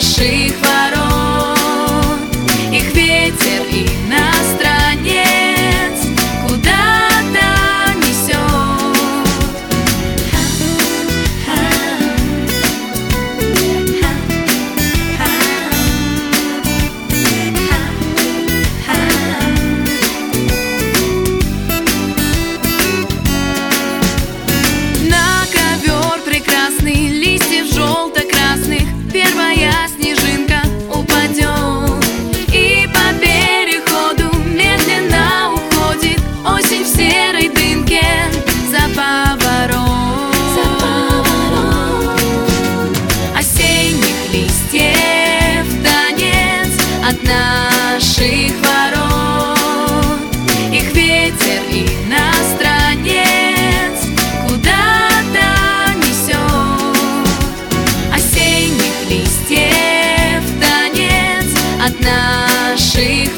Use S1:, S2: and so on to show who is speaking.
S1: наших ворот. Их ветер иностранец куда-то несет. На ковер прекрасный листьев желто-красных первая снежинка упадет, и по переходу медленно уходит осень в серой дымке за поворот. Осенних листьев танец от наших ворот. Их ветер иностранец куда-то несет. Осенних листьев танец от наших